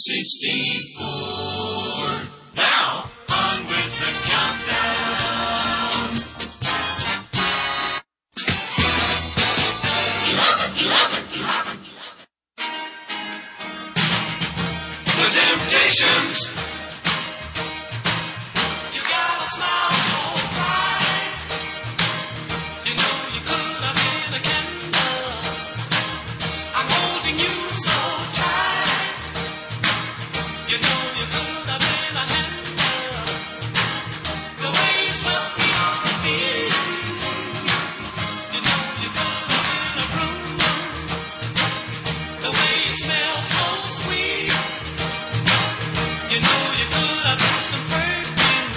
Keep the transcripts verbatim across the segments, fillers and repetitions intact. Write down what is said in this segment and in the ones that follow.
sixty-four. Now, on with the countdown. eleven, eleven, eleven. The Temptations. You gotta smile so bright. You know you could have been a candle. I'm holding you so tight. You know you could have been a handle. The way you swept me on the feet. You know you could have been a broom. The way you smell so sweet. You know you could have been some perfume.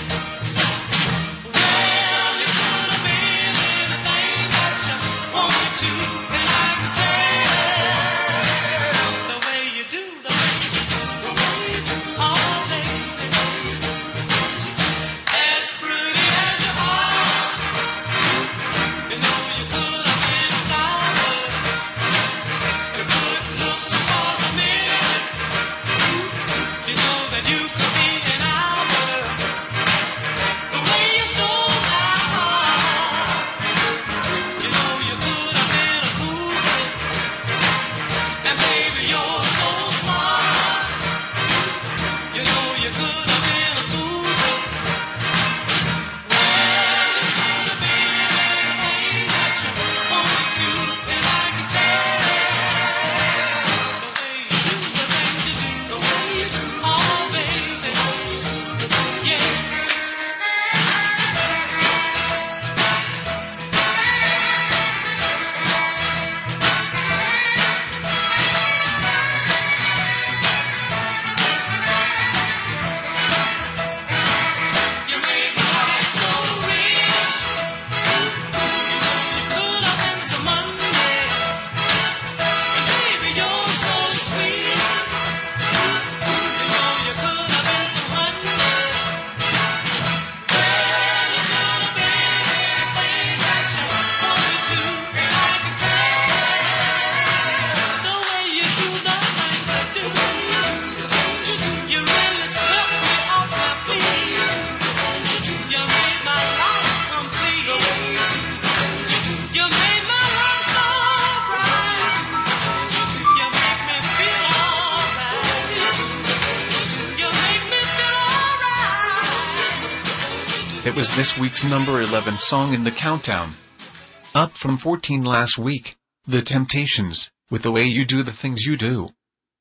Well, you could have been anything that you wanted to, and I can tell the way you do, the way you do, the way you do, oh baby, as pretty as you are. You know you could have been a flower. The good looks was a minute. You know that you could be an hour. The way you stole my heart. You know you could have been a cougar. And baby, you're so smart. You know you could have been a scooter. Well, you could have been anything that you wanted to, and I can tell the way you do the things you do, the way you do, oh baby, yeah. You made my life so rich. You know you could have been some money. And baby, you're so sweet. You know you could have been some honey. Well, you could have been anything that you wanted to, and I can tell the way you do the things you do. You really swept me off my feet. You made my life complete. You made my life so bright. You make me feel alright. You make me feel alright. It was this week's number eleven song in the countdown. Up from fourteen last week, The Temptations, with The Way You Do the Things You Do.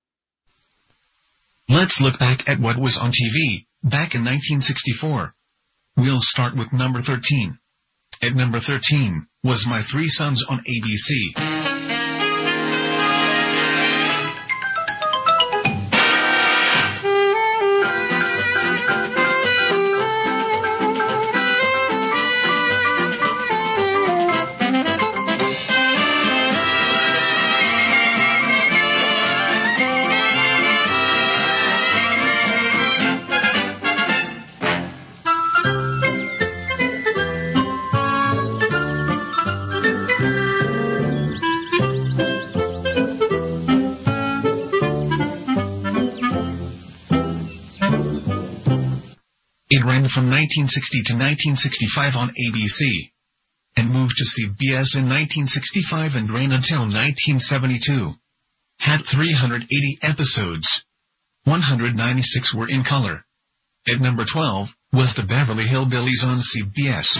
Let's look back at what was on T V, back in nineteen sixty-four. We'll start with number thirteen. At number thirteen, was My Three Sons on A B C. It ran from nineteen sixty to nineteen sixty-five on A B C, and moved to C B S in nineteen sixty-five and ran until nineteen seventy-two. Had three hundred eighty episodes. one hundred ninety-six were in color. At number twelve, was The Beverly Hillbillies on C B S.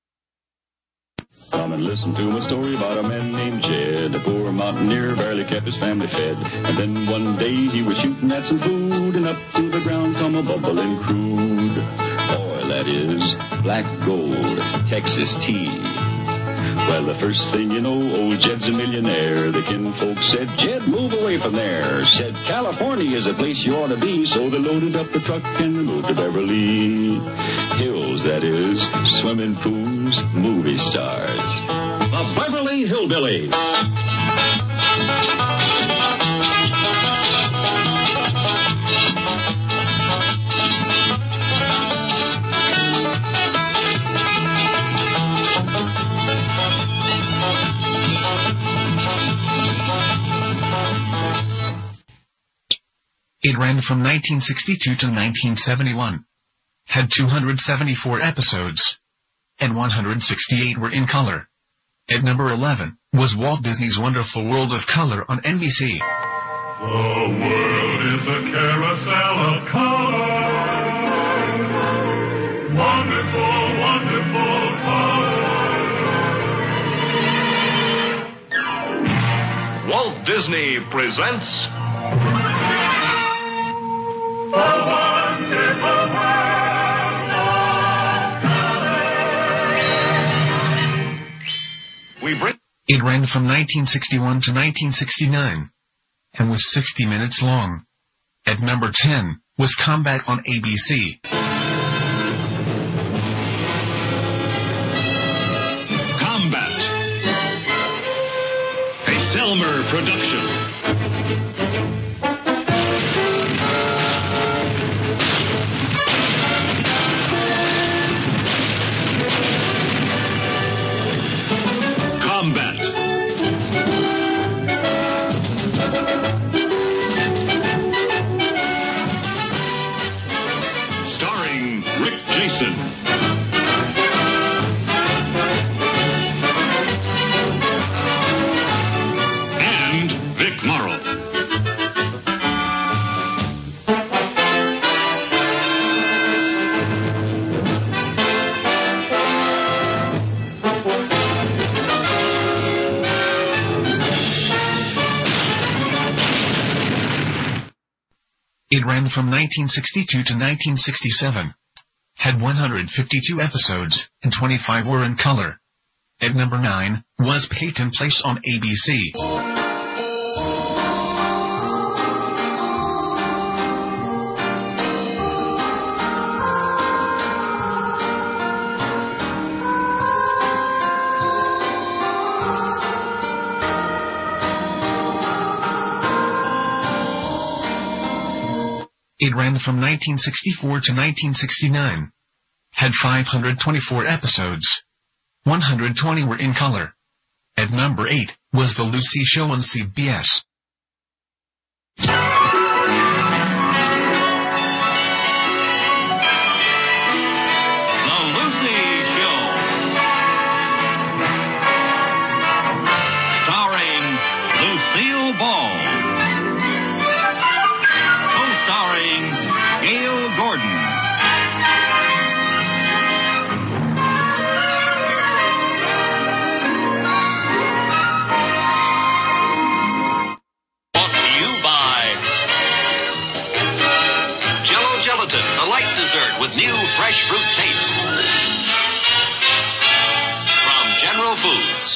Come and listen to a story about a man named Jed. A poor mountaineer barely kept his family fed. And then one day he was shooting at some food, and up to the ground come a bubbling crude oil, that is, black gold, Texas tea. Well, the first thing you know, old Jed's a millionaire. The kinfolk said, Jed, move away from there. Said, California is a place you ought to be. So they loaded up the truck and they moved to Beverly Hills, that is, swimming pools, movie stars. The Beverly Hillbillies. It ran from nineteen sixty-two to nineteen seventy-one. Had two hundred seventy-four episodes. And one hundred sixty-eight were in color. At number eleven, was Walt Disney's Wonderful World of Color on N B C. The world is a carousel of color. Wonderful, wonderful color. Walt Disney presents The Wonderful World of Color. We bring It ran from nineteen sixty-one to nineteen sixty-nine. And was sixty minutes long. At number ten, was Combat on A B C. Combat. A Selmer production. Combat. Starring Rick Jason. And Vic Morrow. It ran from nineteen sixty-two to nineteen sixty-seven. Had one hundred fifty-two episodes, and twenty-five were in color. At number nine, was Peyton Place on A B C. It ran from nineteen sixty-four to nineteen sixty-nine. Had five hundred twenty-four episodes. one hundred twenty were in color. At number eight, was The Lucy Show on C B S. The Lucy Show. Starring Lucille Ball. Co-starring Gail Gordon. Brought to you by Jell-O Gelatin, a light dessert with new fresh fruit taste. From General Foods.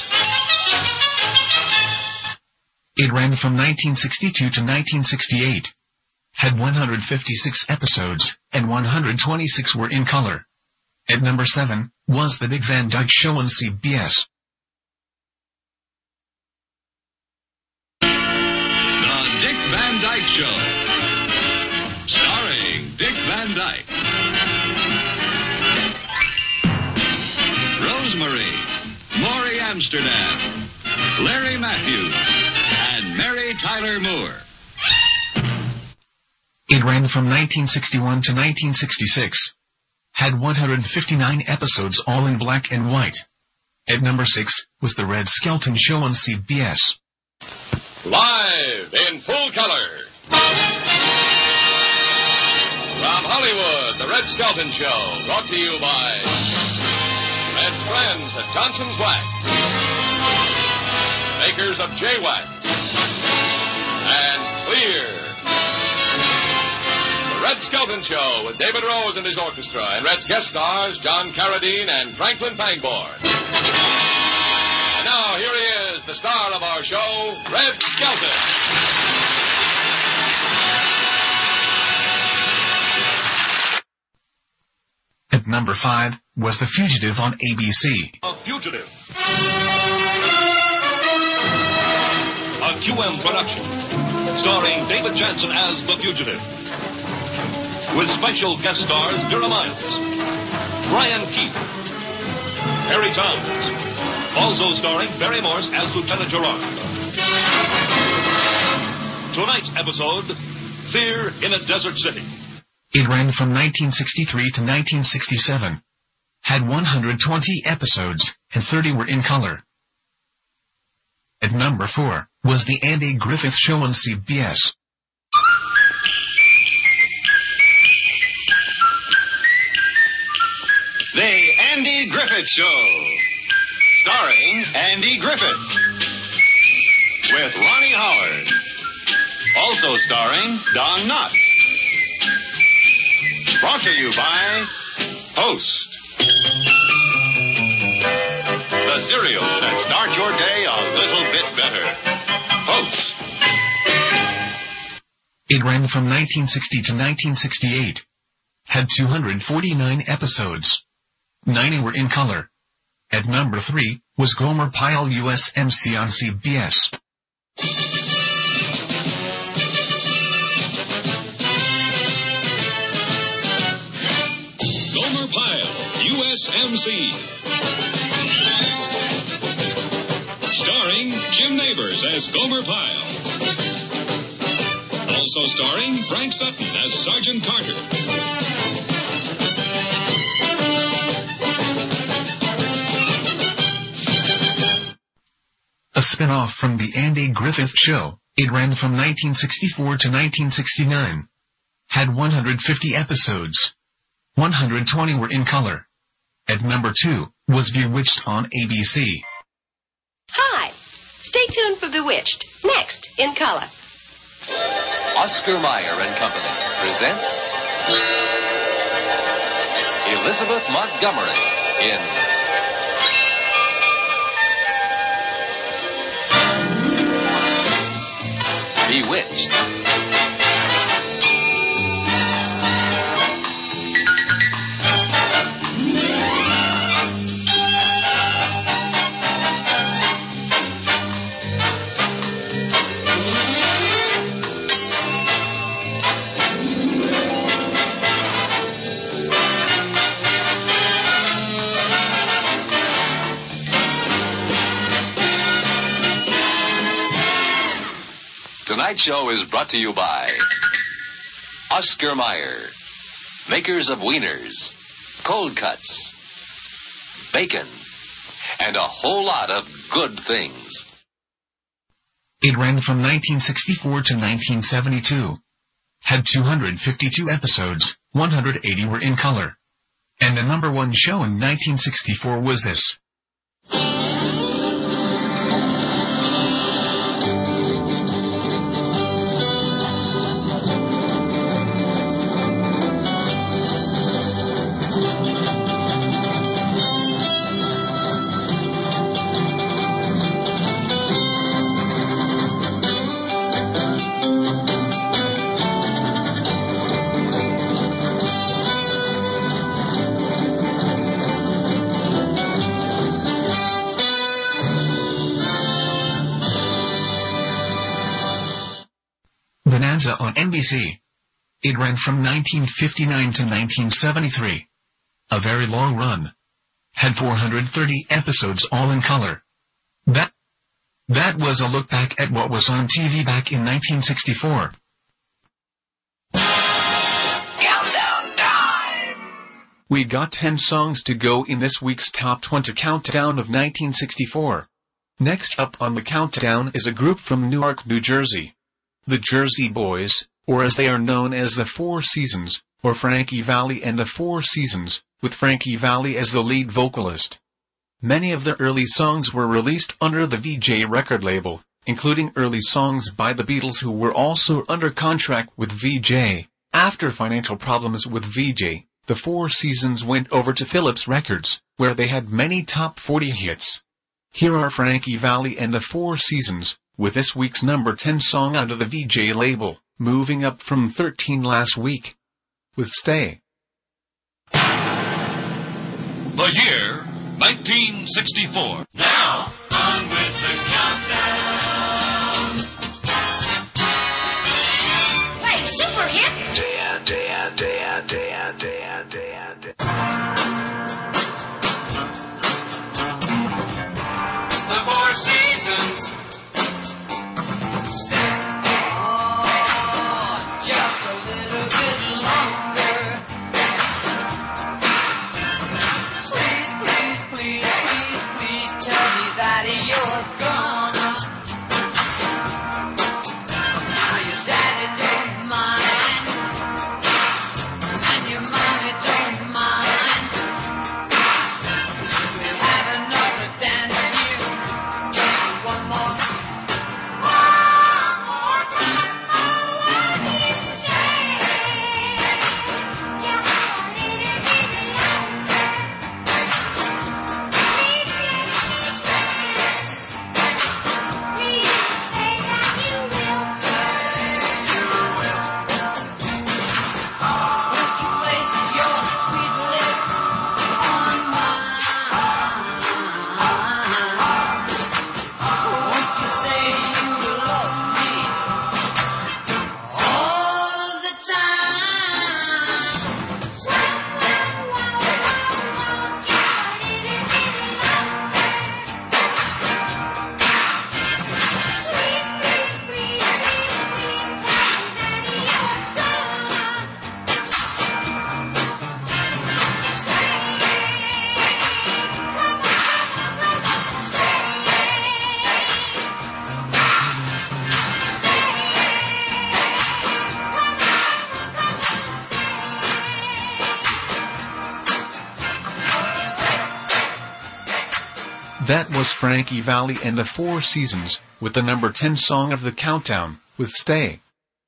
It ran from nineteen sixty-two to nineteen sixty-eight. Had one hundred fifty-six episodes, and one hundred twenty-six were in color. At number seven, was The Dick Van Dyke Show on C B S. The Dick Van Dyke Show. Starring Dick Van Dyke. Rosemary, Maury Amsterdam, Larry Matthews, and Mary Tyler Moore. It ran from nineteen sixty-one to nineteen sixty-six. Had one hundred fifty-nine episodes, all in black and white. At number six, was The Red Skelton Show on C B S. Live in full color. From Hollywood, The Red Skelton Show, brought to you by Red's friends at Johnson's Wax, makers of J-Wax, and Clear. The Red Skelton Show with David Rose and his orchestra, and Red's guest stars John Carradine and Franklin Pangborn. And now here he is, the star of our show, Red Skelton. At number five, was The Fugitive on A B C. A Fugitive. A Q M production. Starring David Jansen as The Fugitive. With special guest stars Vera Miles, Brian Keith, Harry Towns. Also starring Barry Morse as Lieutenant Gerard. Tonight's episode, Fear in a Desert City. It ran from nineteen sixty-three to nineteen sixty-seven. Had one hundred twenty episodes, and thirty were in color. At number four, was The Andy Griffith Show on C B S. The Andy Griffith Show. Starring Andy Griffith. With Ronnie Howard. Also starring Don Knotts. Brought to you by Post. The cereals that start your day a little bit better. Post. It ran from nineteen sixty to nineteen sixty-eight. Had two hundred forty-nine episodes. ninety were in color. At number three, was Gomer Pyle U S M C on C B S. Gomer Pyle, U S M C. Starring Jim Neighbors as Gomer Pyle. Also starring Frank Sutton as Sergeant Carter. A spin-off from The Andy Griffith Show, it ran from nineteen sixty-four to nineteen sixty-nine. Had one hundred fifty episodes. one hundred twenty were in color. At number two, was Bewitched on A B C. Hi. Stay tuned for Bewitched. Next, in color. Oscar Mayer and Company presents Elizabeth Montgomery in Bewitched. Tonight's show is brought to you by Oscar Mayer, makers of wieners, cold cuts, bacon, and a whole lot of good things. It ran from nineteen sixty-four to nineteen seventy-two. Had two hundred fifty-two episodes, one hundred eighty were in color. And the number one show in nineteen sixty-four was this. Bonanza on N B C. It ran from nineteen fifty-nine to nineteen seventy-three. A very long run. Had four hundred thirty episodes all in color. That, that was a look back at what was on T V back in nineteen sixty-four. Countdown time! We got ten songs to go in this week's Top twenty Countdown of nineteen sixty-four. Next up on the countdown is a group from Newark, New Jersey. The Jersey Boys, or as they are known as the Four Seasons, or Frankie Valli and the Four Seasons, with Frankie Valli as the lead vocalist. Many of their early songs were released under the V J record label, including early songs by the Beatles who were also under contract with V J. After financial problems with V J, the Four Seasons went over to Philips Records, where they had many top forty hits. Here are Frankie Valli and the Four Seasons, with this week's number ten song under the V J label, moving up from thirteen last week. With Stay. The year, nineteen sixty-four. Now, on with the countdown. Play super hit. Dan, Dan, Dan, Dan, Dan, Dan, Dan. The Four Seasons. Stay on, yeah. That was Frankie Valli and the Four Seasons, with the number ten song of the countdown, with Stay.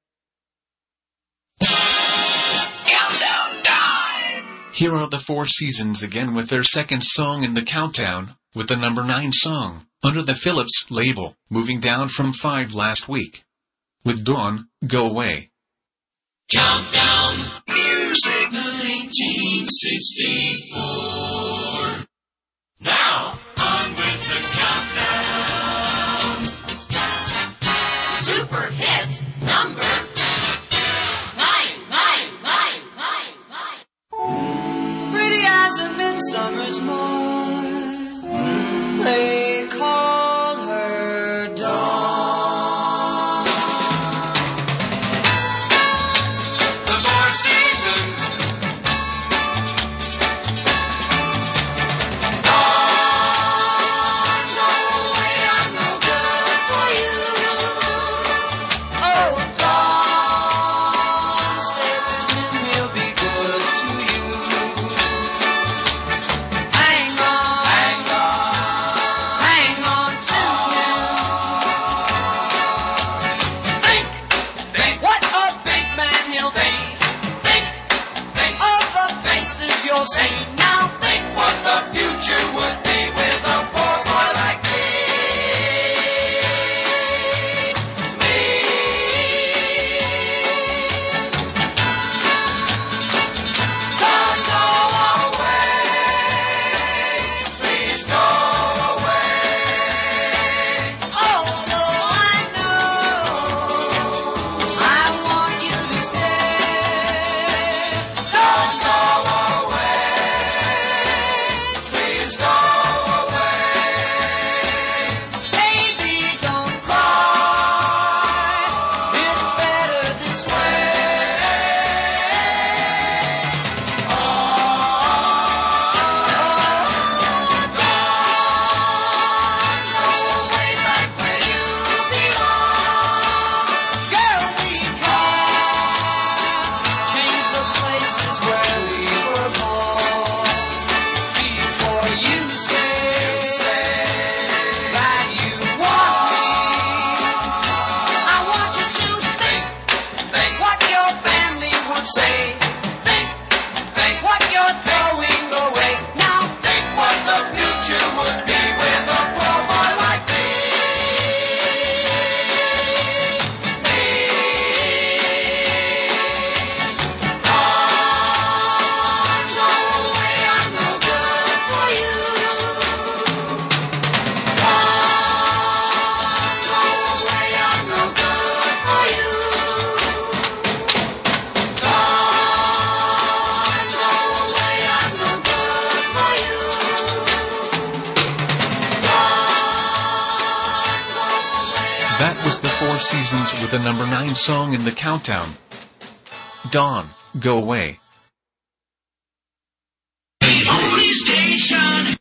Countdown time! Here are the Four Seasons again with their second song in the countdown, with the number nine song, under the Philips label, moving down from five last week. With Dawn, Go Away. Countdown Music nineteen sixty-four. Now, on with the countdown. Super hit number nine, nine, nine, nine, nine. Pretty as a midsummer's morn, they call her Dawn. The Four Seasons. Dawn, go away, I'm no good for you. Oh, Dawn, stay with him, he'll be good to you. Hang on, hang on, hang on to him. Think, think, what a big man he'll be. Think, think of the faces you'll see. Now think what the future would be with a poor boy like me. Me. Don't go away. Please go away. Although I know I want you to stay. Don't go away. Please go away. Baby, don't cry. It's better this way. Oh, Dawn, go away back where you belong. Girl, we can't change the places where we were born. Before you say that you want me, I want you to think, think what your family would say. Think, think what you're throwing away. Now think what the future would be with a poor boy like me. Me. Dawn, go away, I'm no good for you. Dawn, go away, I'm no good for you. Dawn, go away, I'm no good for you. That was the Four Seasons with the number nine song in the countdown. Dawn, Go Away.